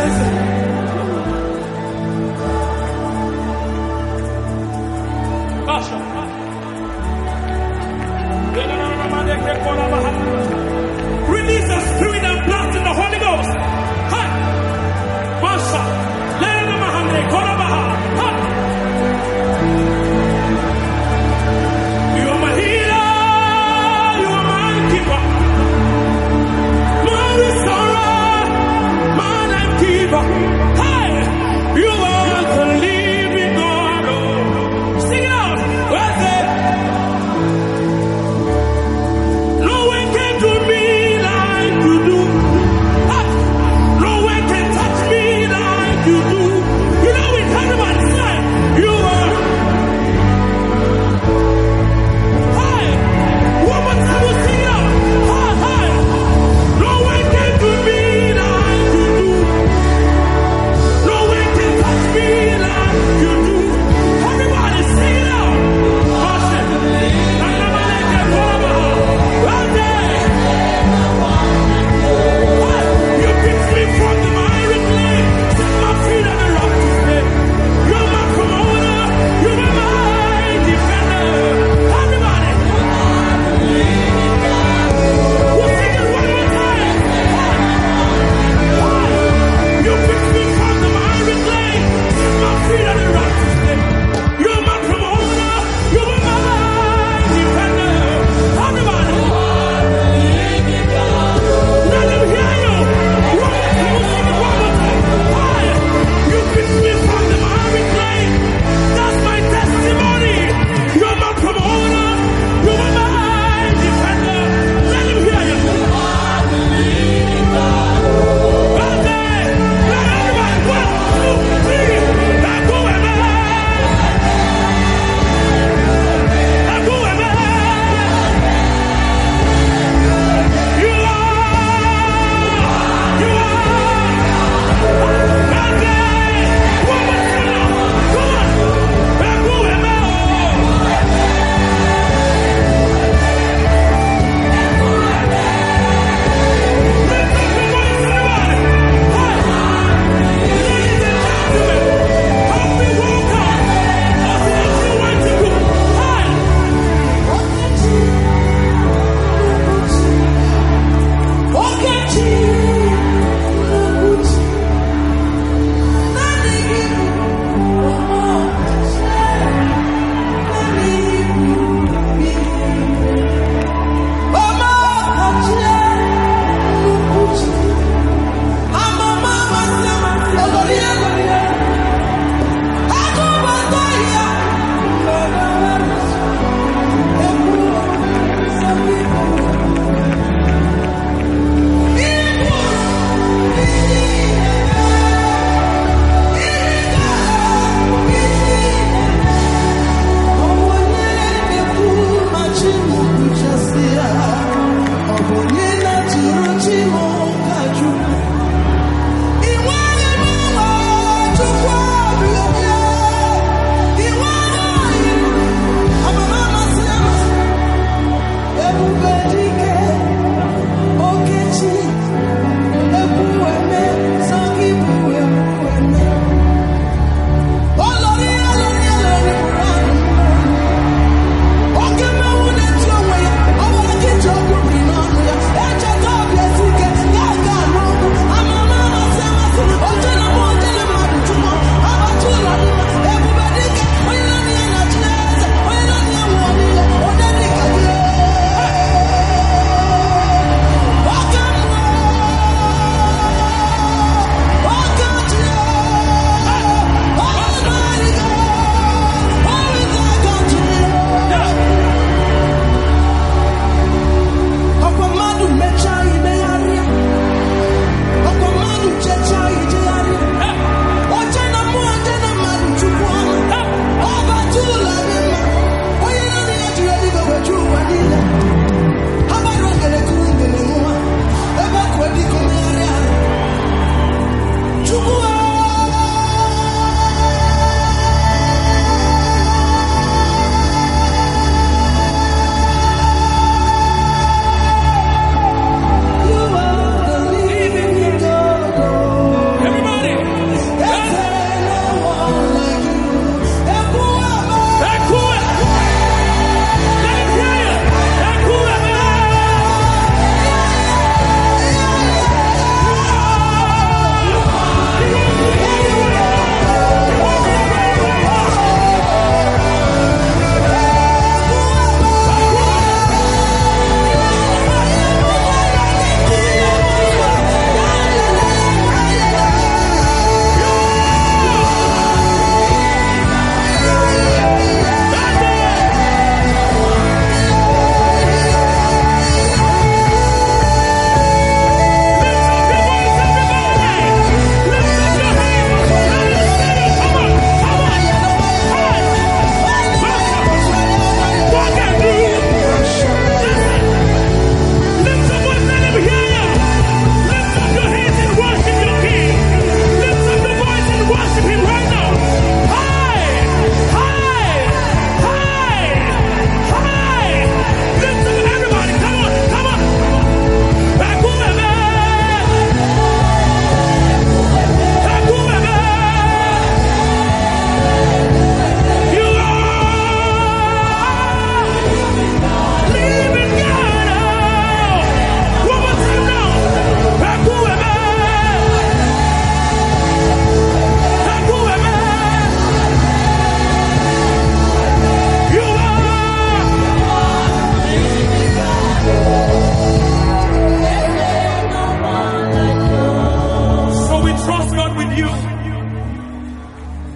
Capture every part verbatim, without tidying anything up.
Release the spirit and blast in the Holy Ghost. Hi. Masha. Lena Mahane Korabaha. Ha. You are my healer. You are my keeper. My restorer. My life keeper.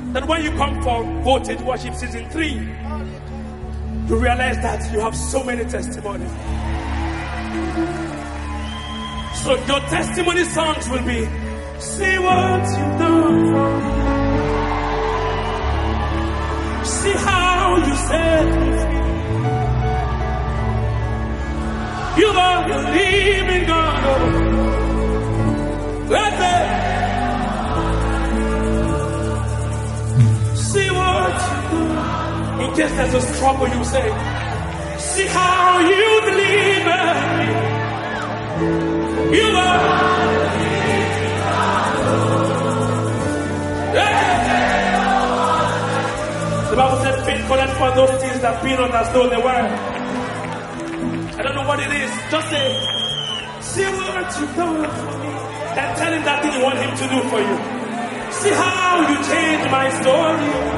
that when you come for Voltage Worship Season three, you realize that you have so many testimonies. So your testimony songs will be, see what you've done for me. See how you set me free. You are the living God. Let me see what you do. In case there's a struggle, you say, see how you deliver me. You are the living God. The Bible said, faith collect for those things that be not as though they were. I don't know what it is. Just say, see what you've done for me. And tell him that thing you want him to do for you. See how you change my story.